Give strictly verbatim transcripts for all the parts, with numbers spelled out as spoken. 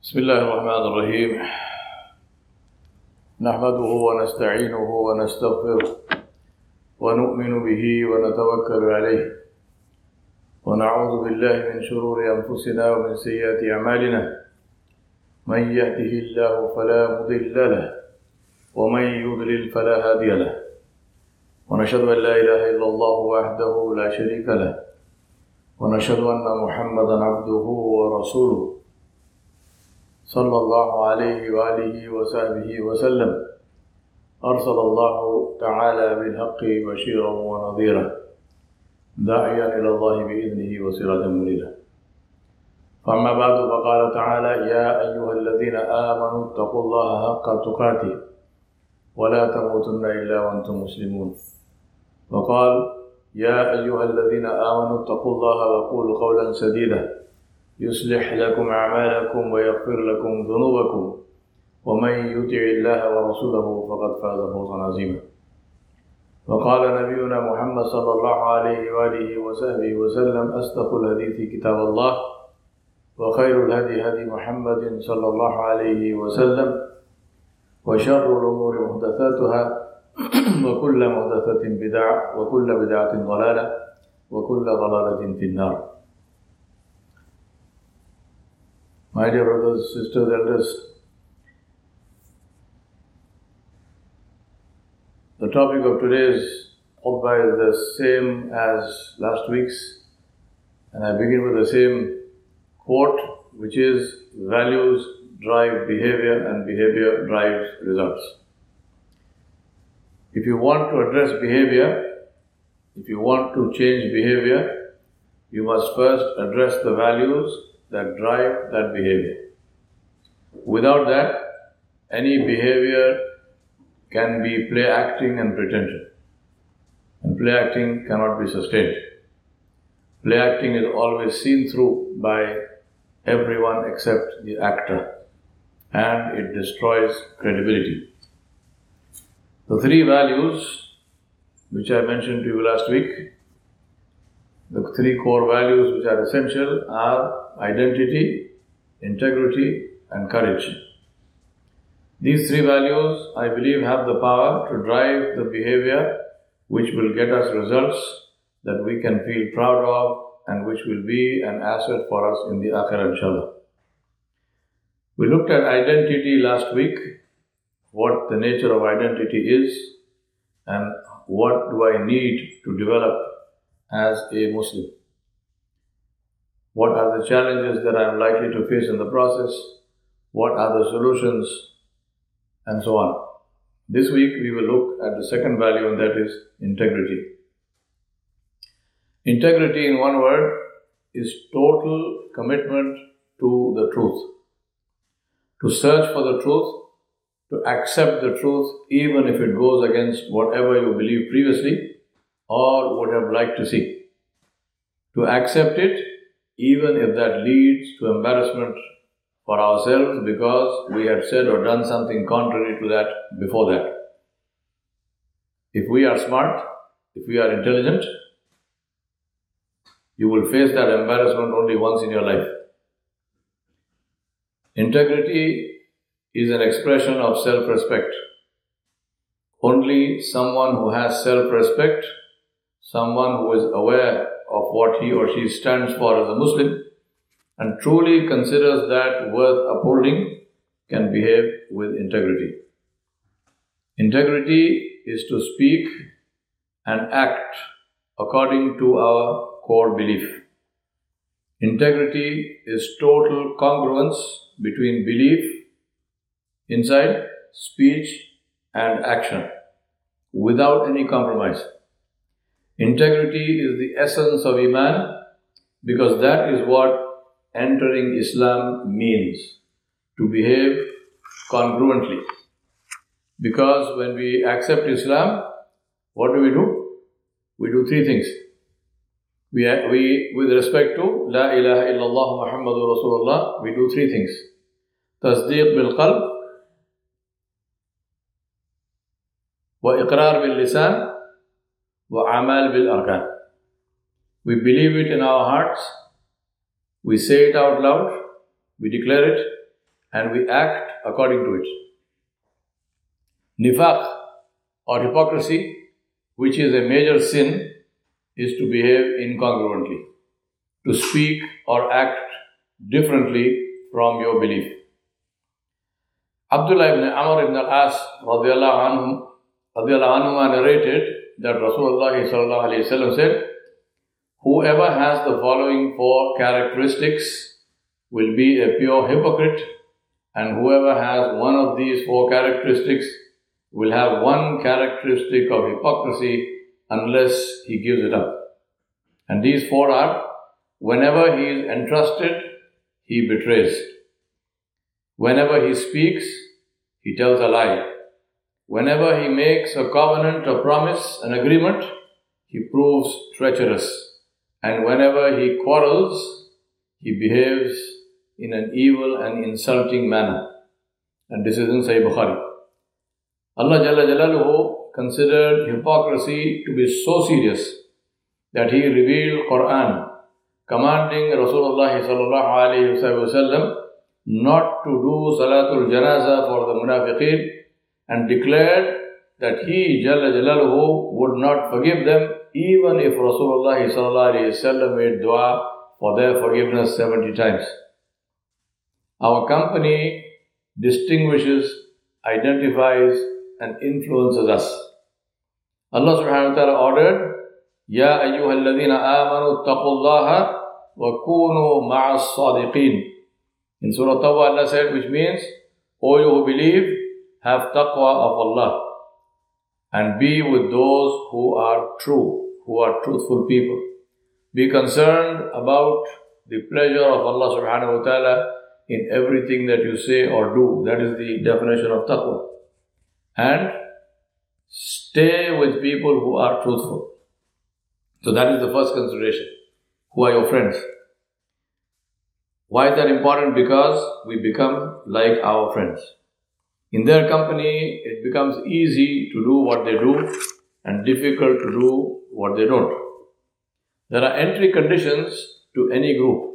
بسم الله الرحمن الرحيم نحمده ونستعينه ونستغفره ونؤمن به ونتوكل عليه ونعوذ بالله من شرور أنفسنا ومن سيئات أعمالنا من يهده الله فلا مضل له ومن يضلل فلا هادي له ونشهد أن لا إله إلا الله وحده لا شريك له ونشهد أن محمدا عبده ورسوله صلى الله عليه وآله وصحبه وسلم أرسل الله تعالى بالحق بشيرا ونذيرا داعيا إلى الله بإذنه وسراجا منيرا. فأما بعد فقال تعالى: يا أيها الذين آمنوا اتقوا الله حق تقاته ولا تموتن إلا وأنتم مسلمون. وقال: يا أيها الذين آمنوا اتقوا الله وقولوا قولا سديدا يصلح لكم أعمالكم ويغفر لكم ذنوبكم ومن يطع الله ورسوله فقد فاز فوزا عظيما. وقال نبينا محمد صلى الله عليه وآله وصحبه وسلم: أصدق الحديث كتاب الله وخير الهدي هدي محمد صلى الله عليه وسلم وشر الأمور محدثاتها وكل محدثة بدعة وكل بدعة ضلالة وكل ضلالة في النار. My dear brothers, sisters, elders, the topic of today's khutbah is the same as last week's, and I begin with the same quote, which is: values drive behavior and behavior drives results. If you want to address behavior, if you want to change behavior, you must first address the values that drive that behavior. Without that, any behavior can be play acting and pretension. And play acting cannot be sustained. Play acting is always seen through by everyone except the actor, and it destroys credibility. The three values which I mentioned to you last week, the three core values which are essential are identity, integrity, and courage. These three values, I believe, have the power to drive the behavior which will get us results that we can feel proud of and which will be an asset for us in the Akhirah, inshallah. We looked at identity last week, what the nature of identity is, and what do I need to develop as a Muslim. What are the challenges that I am likely to face in the process? What are the solutions? And so on. This week we will look at the second value, and that is integrity. Integrity, in one word, is total commitment to the truth. To search for the truth, to accept the truth even if it goes against whatever you believed previously or would have liked to see. To accept it even if that leads to embarrassment for ourselves because we had said or done something contrary to that before that. If we are smart, if we are intelligent, you will face that embarrassment only once in your life. Integrity is an expression of self-respect. Only someone who has self-respect, someone who is aware of what he or she stands for as a Muslim and truly considers that worth upholding, can behave with integrity. Integrity is to speak and act according to our core belief. Integrity is total congruence between belief inside, speech and action, without any compromise. Integrity is the essence of Iman, because that is what entering Islam means, to behave congruently. Because when we accept Islam, what do we do? We do three things. We, we with respect to La ilaha illallah Muhammadur Rasulullah, we do three things. Tasdeeq bil qalb, wa iqrar bil lisan, وَعَمَالْ بِالْأَرْكَانِ. We believe it in our hearts, we say it out loud, we declare it, and we act according to it. Nifaq or hypocrisy, which is a major sin, is to behave incongruently, to speak or act differently from your belief. Abdullah ibn Amr ibn al-As radiallahu anhu, radiallahu anhu narrated that Rasulullah sallallahu alayhi wa sallam said, whoever has the following four characteristics will be a pure hypocrite, and whoever has one of these four characteristics will have one characteristic of hypocrisy unless he gives it up. And these four are: whenever he is entrusted, he betrays. Whenever he speaks, he tells a lie. Whenever he makes a covenant, a promise, an agreement, he proves treacherous. And whenever he quarrels, he behaves in an evil and insulting manner. And this is in Sahih Bukhari. Allah Jalla Jalaluhu considered hypocrisy to be so serious that He revealed Quran commanding Rasulullah sallallahu alayhi wa sallam not to do Salatul Janaza for the Munafiqeen, and declared that He Jalla Jalaluhu would not forgive them even if Rasulullah sallallahu alayhi wa sallam made dua for their forgiveness seventy times. Our company distinguishes, identifies, and influences us. Allah subhanahu wa ta'ala ordered, Ya ayyuhal ladhina amanu taqullaha wa kunu ma'as sadiqeen. In Surah Tawbah, Allah said, which means, O you who believe, have taqwa of Allah and be with those who are true, who are truthful people. Be concerned about the pleasure of Allah subhanahu wa ta'ala in everything that you say or do. That is the definition of taqwa. And stay with people who are truthful. So that is the first consideration. Who are your friends? Why is that important? Because we become like our friends. In their company, it becomes easy to do what they do and difficult to do what they don't. There are entry conditions to any group.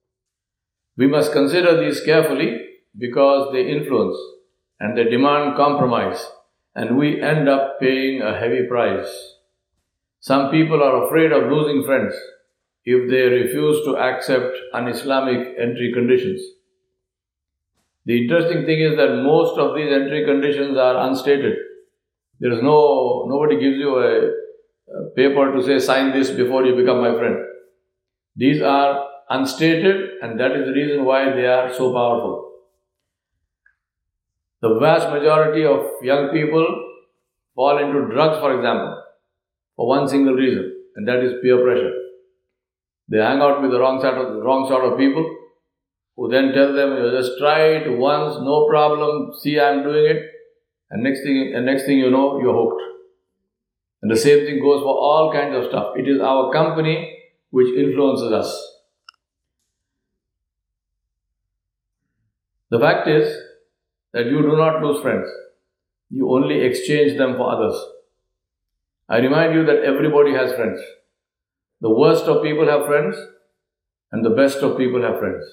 We must consider these carefully because they influence and they demand compromise, and we end up paying a heavy price. Some people are afraid of losing friends if they refuse to accept un-Islamic entry conditions. The interesting thing is that most of these entry conditions are unstated. There is no, nobody gives you a, a paper to say, sign this before you become my friend. These are unstated, and that is the reason why they are so powerful. The vast majority of young people fall into drugs, for example, for one single reason, and that is peer pressure. They hang out with the wrong sort of, the wrong sort of people who then tell them, you just try it once, no problem, see I'm doing it, and next thing, and next thing you know, you're hooked. And the same thing goes for all kinds of stuff. It is our company which influences us. The fact is that you do not lose friends. You only exchange them for others. I remind you that everybody has friends. The worst of people have friends, and the best of people have friends.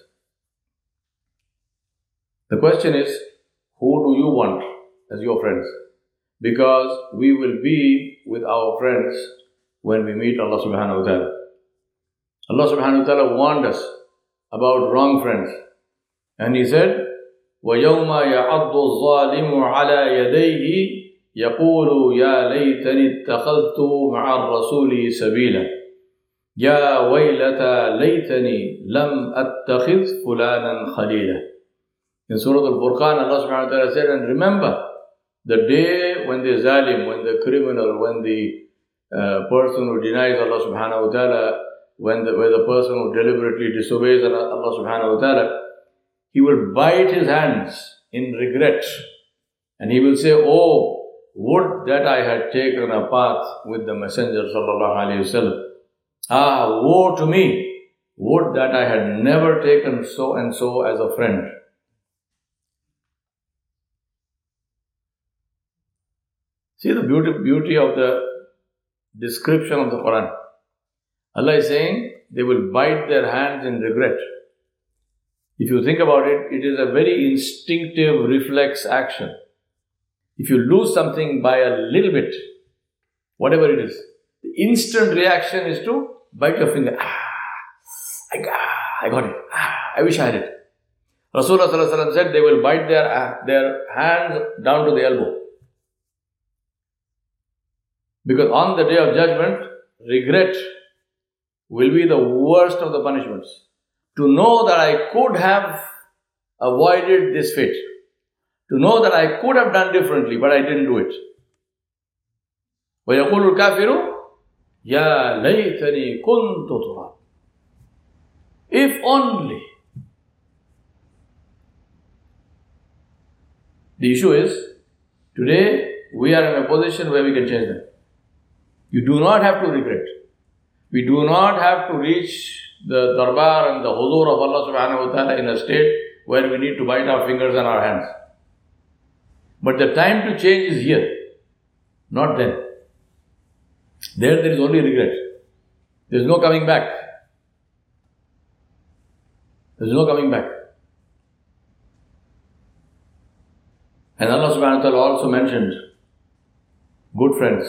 The question is, who do you want as your friends? Because we will be with our friends when we meet Allah subhanahu wa ta'ala. Allah subhanahu wa ta'ala warned us about wrong friends. And He said, وَيَوْمَ يَعَضُّ الظَّالِمُ عَلَى يَدَيْهِ يَقُولُ يَا لَيْتَنِي اتَّخَذْتُ مَعَ الرَّسُولِ سَبِيلًا يَا وَيْلَتَى لَيْتَنِي لَمْ أَتَّخِذْ فُلَانًا خَلِيلًا. In Surah Al-Furqan, Allah subhanahu wa ta'ala said, and remember the day when the zalim, when the criminal, when the uh, person who denies Allah subhanahu wa ta'ala, when the, when the person who deliberately disobeys Allah subhanahu wa ta'ala, he will bite his hands in regret, and he will say, oh, would that I had taken a path with the Messenger sallallahu alayhi wa sallam. Ah, woe to me, would that I had never taken so and so as a friend. See the beauty, beauty of the description of the Quran. Allah is saying they will bite their hands in regret. If you think about it, it is a very instinctive reflex action. If you lose something by a little bit, whatever it is, the instant reaction is to bite your finger. Ah, I, ah, I got it. Ah, I wish I had it. Rasulullah sallallahu alaihi wasallam said they will bite their, uh, their hands down to the elbow. Because on the day of judgment, regret will be the worst of the punishments. To know that I could have avoided this fate. To know that I could have done differently, but I didn't do it. وَيَقُولُ الْكَافِرُ يَا لَيْتَنِي كُنْتُ تُرَابًا. If only. The issue is, today we are in a position where we can change them. You do not have to regret. We do not have to reach the darbar and the huzur of Allah subhanahu wa ta'ala in a state where we need to bite our fingers and our hands. But the time to change is here, not then. There, there is only regret. There is no coming back. There is no coming back. And Allah subhanahu wa ta'ala also mentioned good friends,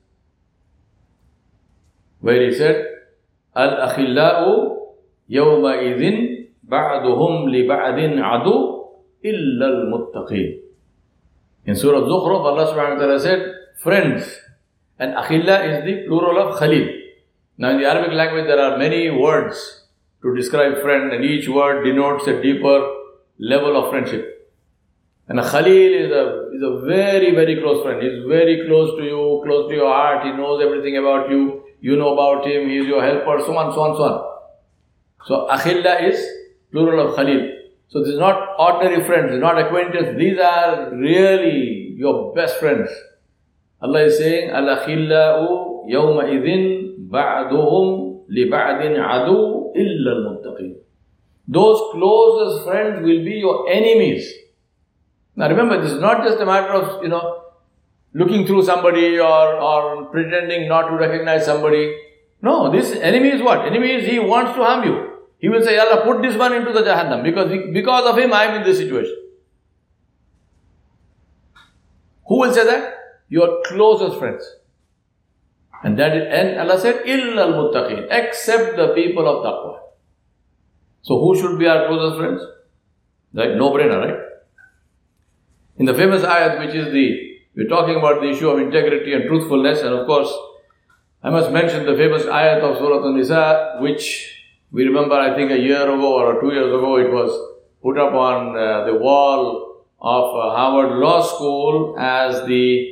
where He said, Al-akhillau yawma idhin ba'duhum li ba'din adu illa al-muttaqeen. In Surah Zukhruf, Allah subhanahu wa ta'ala said, friends. And akhilla is the plural of khalil. Now in the Arabic language there are many words to describe friend, and each word denotes a deeper level of friendship. And a khalil is a, is a very, very close friend. He is very close to you, close to your heart. He knows everything about you. You know about him. He is your helper, so on, so on, so on. So akhilla is plural of khalil. So this is not ordinary friends, it's not acquaintance. These are really your best friends. Allah is saying, Al-akhillau yawma idhin ba'duhum li ba'din adu illa al-muttaqeen. Those closest friends will be your enemies. Now remember, this is not just a matter of, you know, looking through somebody or, or pretending not to recognize somebody. No, this enemy is what? Enemy is he wants to harm you. He will say, Allah, put this one into the Jahannam because, because of him I am in this situation. Who will say that? Your closest friends. And that is, and Allah said, illa al-muttaqeen, except the people of taqwa. So who should be our closest friends? Right? No brainer, right? In the famous ayat, which is the, we're talking about the issue of integrity and truthfulness, and of course, I must mention the famous ayat of Surah An-Nisa, which we remember, I think a year ago or two years ago, it was put up on uh, the wall of uh, Harvard Law School as the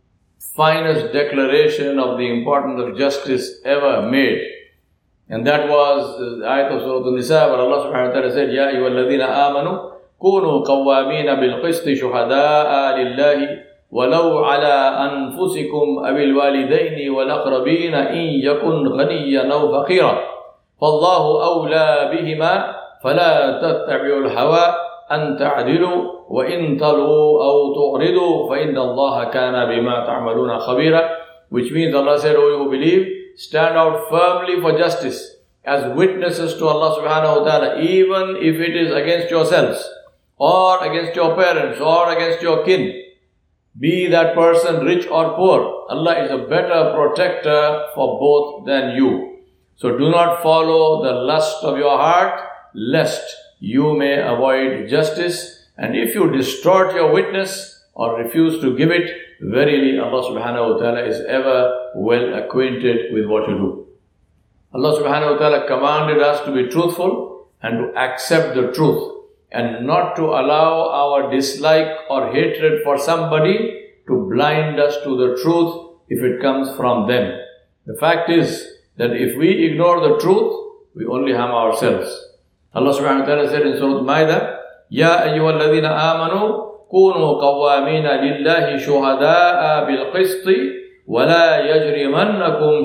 finest declaration of the importance of justice ever made. And that was the ayat of Surah An-Nisa, where Allah subhanahu wa ta'ala said, Ya ayyuhalladhina amanu, kunu qawwamina bil qisti shuhada'a lillahi, walau ala anfusikum abil walidayni wal aqrabina in yakun ghaniyan aw faqira. فالله أولى بهما فلا تتبعوا الهوى أن تعدلوا وإن تلووا أو تعرضوا فإن الله كان بما تعملون خبيرا. Which means Allah said, O you who believe, stand out firmly for justice as witnesses to Allah subhanahu wa ta'ala, even if it is against yourselves or against your parents or against your kin. Be that person rich or poor, Allah is a better protector for both than you. So do not follow the lust of your heart, lest you may avoid justice. And if you distort your witness or refuse to give it, verily Allah subhanahu wa ta'ala is ever well acquainted with what you do. Allah subhanahu wa ta'ala commanded us to be truthful and to accept the truth, and not to allow our dislike or hatred for somebody to blind us to the truth if it comes from them. The fact is that if we ignore the truth, we only harm ourselves. Allah subhanahu wa ta'ala said in Surah Al-Ma'idah, Ya ayyuhalladhina amanu, kunu qawwamina lillahi shuhada'a bilqisti, wa la yajrimannakum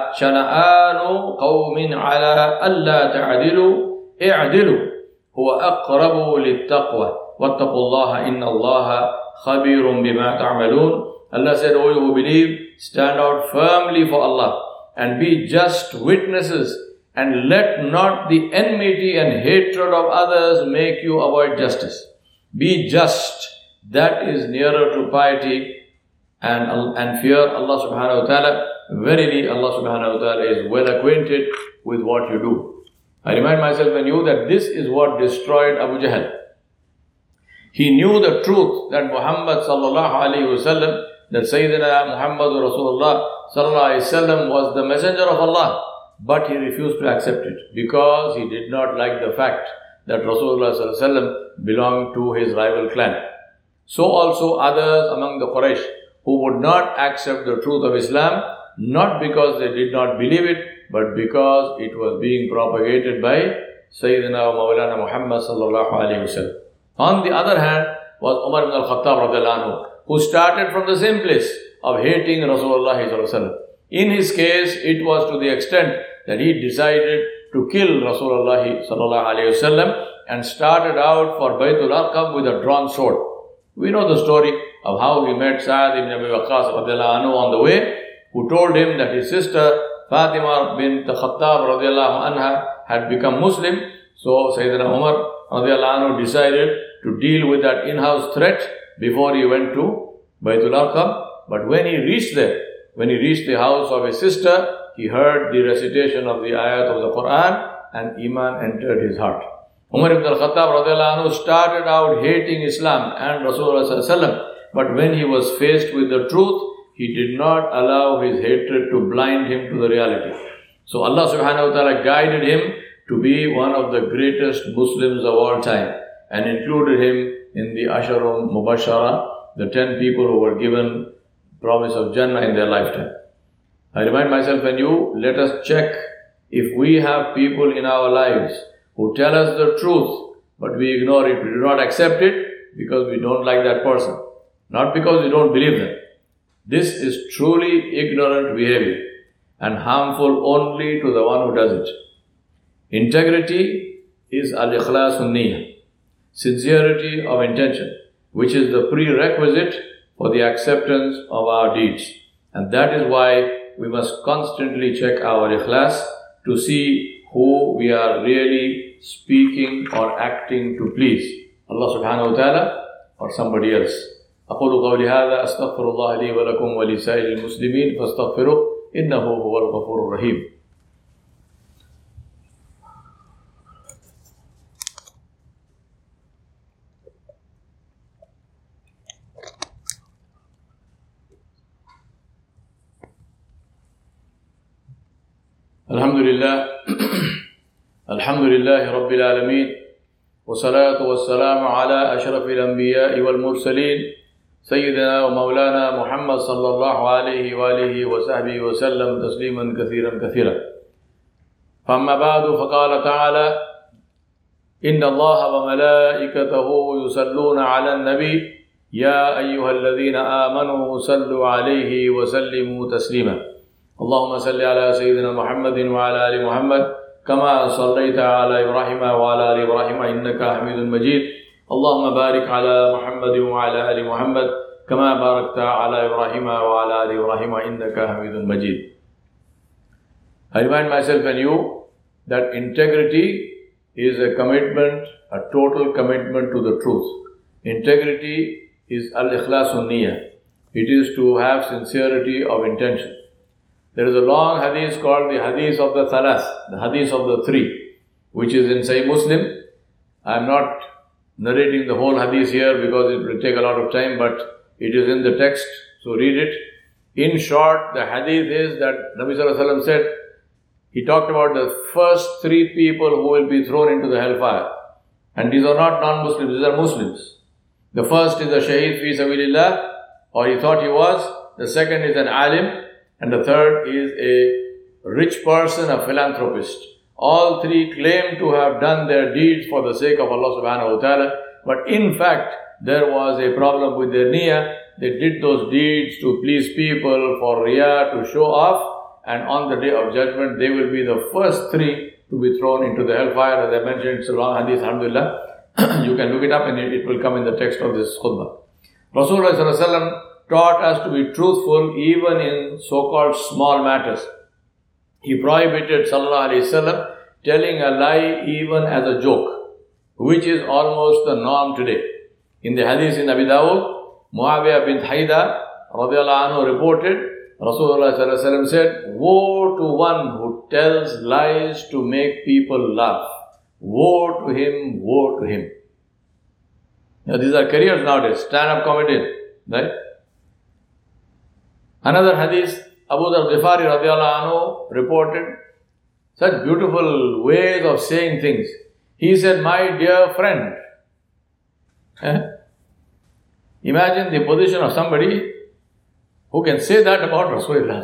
shana'anu qawmin ala alla ta'adilu, i'adilu, huwa aqrabu littaqwa, wattaqullaha inna allaha khabirun bima ta'malun. Allah said, O you who believe, stand out firmly for Allah and be just witnesses and let not the enmity and hatred of others make you avoid justice. Be just, that is nearer to piety and, and fear Allah subhanahu wa ta'ala. Verily Allah subhanahu wa ta'ala is well acquainted with what you do. I remind myself and you that this is what destroyed Abu Jahl. He knew the truth that Muhammad sallallahu alayhi wa sallam, that Sayyidina Muhammad Rasulullah sallallahu alayhi wa sallam was the messenger of Allah, but he refused to accept it because he did not like the fact that Rasulullah sallallahu alayhi wa sallam belonged to his rival clan. So also others among the Quraysh who would not accept the truth of Islam, not because they did not believe it, but because it was being propagated by Sayyidina Mawlana Muhammad sallallahu alayhi wa sallam. On the other hand was Umar ibn al-Khattab radiallahu anhu, who started from the same place of hating Rasulullah sallallahu alayhi wa sallam. In his case, it was to the extent that he decided to kill Rasulullah sallallahu alayhi wa sallam and started out for Baytul Arqam with a drawn sword. We know the story of how he met Sa'ad ibn Abi Waqqas radiallahu anhu on the way, who told him that his sister Fatima bint Khattab radiallahu anha had become Muslim. So Sayyidina Umar radiallahu anhu decided to deal with that in-house threat before he went to Baytul Arqam. But when he reached there, when he reached the house of his sister, he heard the recitation of the ayat of the Quran and Iman entered his heart. Umar ibn al-Khattab radiallahu anhu started out hating Islam and Rasulullah sallallahu alaihi wasallam, but when he was faced with the truth, he did not allow his hatred to blind him to the reality. So Allah subhanahu wa ta'ala guided him to be one of the greatest Muslims of all time and included him in the Asharum Mubashara, the ten people who were given promise of Jannah in their lifetime. I remind myself and you, let us check if we have people in our lives who tell us the truth, but we ignore it, we do not accept it because we don't like that person, not because we don't believe them. This is truly ignorant behavior and harmful only to the one who does it. Integrity is al-ikhlasun niyyah, sincerity of intention, which is the prerequisite for the acceptance of our deeds. And that is why we must constantly check our ikhlas to see who we are really speaking or acting to please, Allah subhanahu wa ta'ala or somebody else. أقول قولي هذا أستغفر الله لي ولكم ولسائر المسلمين فاستغفروه إنه هو الغفور الرحيم. الحمد لله الحمد لله رب العالمين والصلاة والسلام على أشرف الأنبياء والمرسلين سيدنا ومولانا محمد صلى الله عليه وآله وصحبه وسلم تسليما كثيرا كثيرا. فأما بعد فقال تعالى إن الله وملائكته يصلون على النبي يا أيها الذين آمنوا صلوا عليه وسلموا تسليما. اللهم صل على سيدنا محمد وعلى آل محمد كما صليت على إبراهيم وعلى آل إبراهيم إنك حميد مجيد. اللهم بارك على محمد وعلى آل محمد كما باركت على إبراهيم وعلى آل إبراهيم إنك حميد مجيد. I remind myself and you that integrity is a commitment, a total commitment to the truth. Integrity is al-ikhlasun niyyah. It is to have sincerity of intention. There is a long hadith called the hadith of the thalath, the hadith of the three, which is in Sahih Muslim. I am not narrating the whole hadith here because it will take a lot of time, but it is in the text, so read it. In short, the hadith is that Nabi Sallallahu Alaihi Wasallam said, he talked about the first three people who will be thrown into the hellfire. And these are not non-Muslims, these are Muslims. The first is a shaheed fi sabilillah, or he thought he was. The second is an alim. And the third is a rich person, a philanthropist. All three claim to have done their deeds for the sake of Allah subhanahu wa ta'ala. But in fact, there was a problem with their niyyah. They did those deeds to please people, for riyah, to show off. And on the day of judgment, they will be the first three to be thrown into the hellfire. As I mentioned, it's a long hadith, alhamdulillah. You can look it up and it will come in the text of this khutbah. Rasulullah sallallahu alaihi wasallam taught us to be truthful even in so-called small matters. he prohibited sallallahu alaihi wasallam telling a lie even as a joke, which is almost the norm today. In the hadith in Abi Dawud, Muawiyah bin Haida radiallahu anhu reported, Rasulullah sallallahu alaihi wasallam said, "Woe to one who tells lies to make people laugh. Woe to him, woe to him." Now these are careers nowadays, stand-up comedian, right? Another hadith, Abu Dharr Ghifari radiallahu anhu reported such beautiful ways of saying things. He said, "My dear friend." Eh? Imagine the position of somebody who can say that about Rasulullah.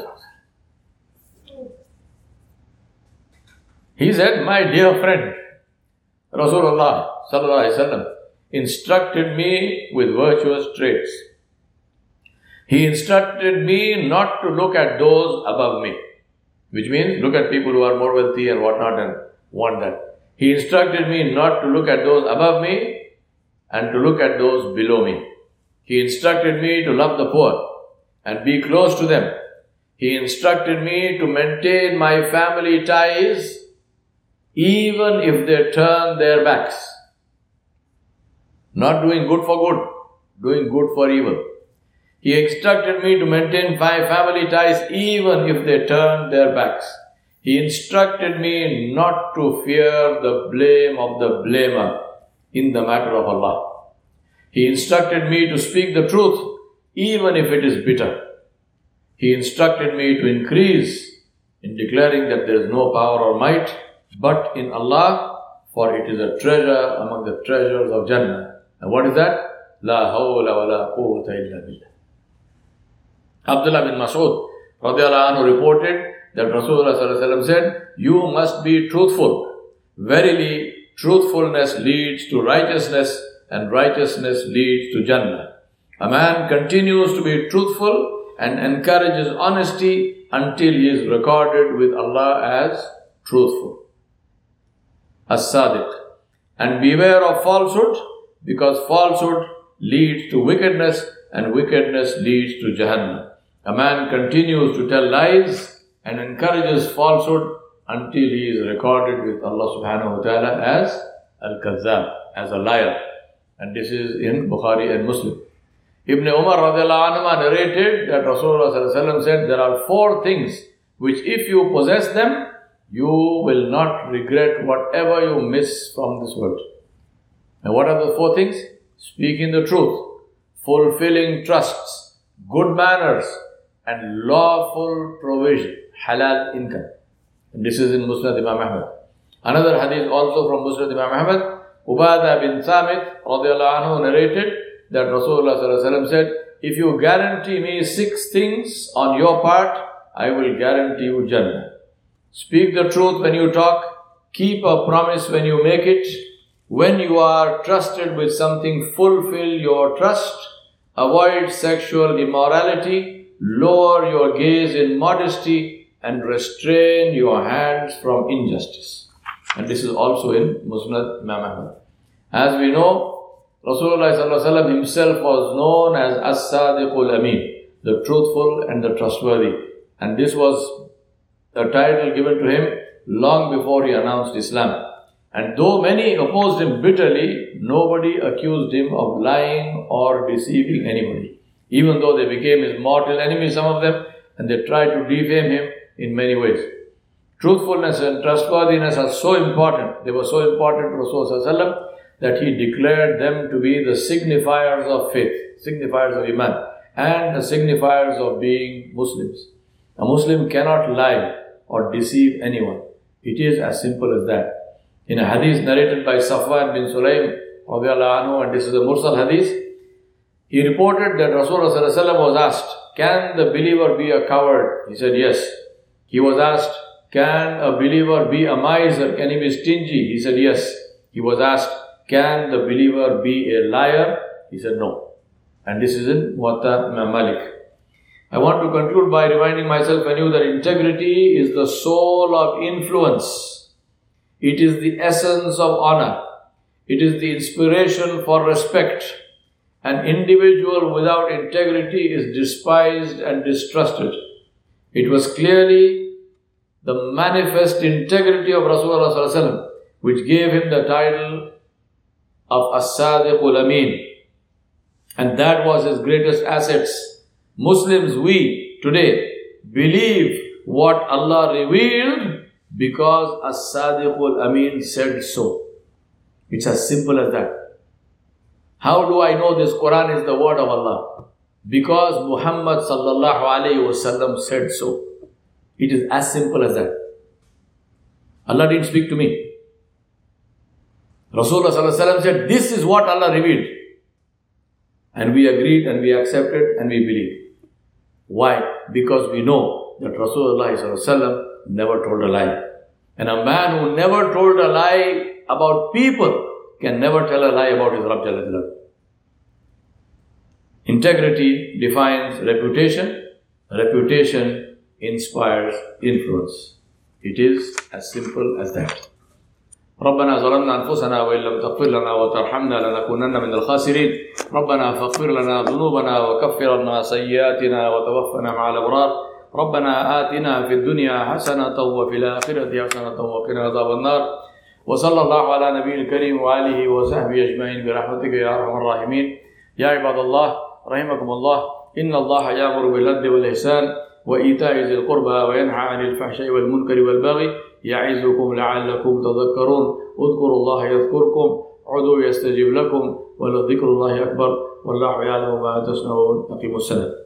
He said, "My dear friend, Rasulullah sallallahu alaihi wasallam instructed me with virtuous traits. He instructed me not to look at those above me," which means look at people who are more wealthy and whatnot and want that. He instructed me not to look at those above me and to look at those below me. He instructed me to love the poor and be close to them. He instructed me to maintain my family ties even if they turn their backs. Not doing good for good, doing good for evil. He instructed me to maintain my family ties even if they turn their backs. He instructed me not to fear the blame of the blamer in the matter of Allah. He instructed me to speak the truth even if it is bitter. He instructed me to increase in declaring that there is no power or might but in Allah, for it is a treasure among the treasures of Jannah. And what is that? La hawla wa la quwwata illa billah. Abdullah bin Mas'ud radiallahu anhu reported that Rasulullah sallallahu alaihi wasallam said, "You must be truthful. Verily, truthfulness leads to righteousness, and righteousness leads to Jannah. A man continues to be truthful and encourages honesty until he is recorded with Allah as truthful." As-Sadiq. And beware of falsehood, because falsehood leads to wickedness, and wickedness leads to Jahannam. A man continues to tell lies and encourages falsehood until he is recorded with Allah subhanahu wa ta'ala as Al-Kazzab, as a liar. And this is in Bukhari and Muslim. Ibn Umar radiallahu anhu narrated that Rasulullah sallallahu alaihi wasallam said, "There are four things which if you possess them, you will not regret whatever you miss from this world." And what are the four things? Speaking the truth, fulfilling trusts, good manners, and lawful provision, halal income. And this is in Musnad Imam Ahmad. Another hadith also from Musnad Imam Ahmad, Ubadah bin Samit radiallahu anhu narrated that Rasulullah sallallahu alaihi wasallam said, "If you guarantee me six things on your part, I will guarantee you Jannah. Speak the truth when you talk, keep a promise when you make it, when you are trusted with something, fulfill your trust, avoid sexual immorality, lower your gaze in modesty, and restrain your hands from injustice." And this is also in Musnad Imam Ahmad. As we know, Rasulullah sallallahu alaihi wasallam himself was known as As-Sadiqul Amin, the truthful and the trustworthy. And this was a title given to him long before he announced Islam. And though many opposed him bitterly, nobody accused him of lying or deceiving anybody. Even though they became his mortal enemies, some of them, and they tried to defame him in many ways. Truthfulness and trustworthiness are so important. They were so important to Rasulullah that he declared them to be the signifiers of faith, signifiers of Iman, and the signifiers of being Muslims. A Muslim cannot lie or deceive anyone. It is as simple as that. In a hadith narrated by Safwan bin Sulaim radiallahu anhu, and this is a Mursal hadith, he reported that Rasulullah was asked, "Can the believer be a coward?" He said, "Yes." He was asked, "Can a believer be a miser? Can he be stingy?" He said, "Yes." He was asked, "Can the believer be a liar?" He said, "No." And this is in Muwatta Imam Malik. I want to conclude by reminding myself anew that integrity is the soul of influence. It is the essence of honor. It is the inspiration for respect. An individual without integrity is despised and distrusted. It was clearly the manifest integrity of Rasulullah sallallahu alaihi wasallam, which gave him the title of As-Sadiqul Amin. And that was his greatest assets. Muslims, we today believe what Allah revealed because As-Sadiqul Amin said so. It's as simple as that. How do I know this Quran is the word of Allah? Because Muhammad sallallahu alayhi wasallam said so. It is as simple as that. Allah didn't speak to me. Rasulullah sallallahu alayhi wasallam said, this is what Allah revealed. And we agreed and we accepted and we believed. Why? Because we know that Rasulullah sallallahu alayhi wasallam never told a lie. And a man who never told a lie about people can never tell a lie about his Rabb Jalla Jalaluhu. Integrity defines reputation. Reputation inspires influence. It is as simple as that. ربنا ظلمنا أنفسنا وإن لم تغفر لنا وترحمنا لنكونن من الخاسرين ربنا فاغفر لنا ذنوبنا وكفر عنا سيئاتنا وتوفنا مع الأبرار ربنا آتنا في الدنيا حسنة وفي الآخرة حسنة وقنا عذاب النار وصلى الله على نبي الكريم وآله وصحبه أجمعين برحمتك يا أرحم الراحمين يا عباد الله رحمكم الله إن الله يأمر بالعدل والإحسان وإيتاء ذي القربى وينهى عن الفحشاء والمنكر والبغي يعظكم لعلكم تذكرون اذكروا الله يذكركم عدوا يستجب لكم ولذكر الله أكبر والله يعلم ما تصنعون أقيموا السلام.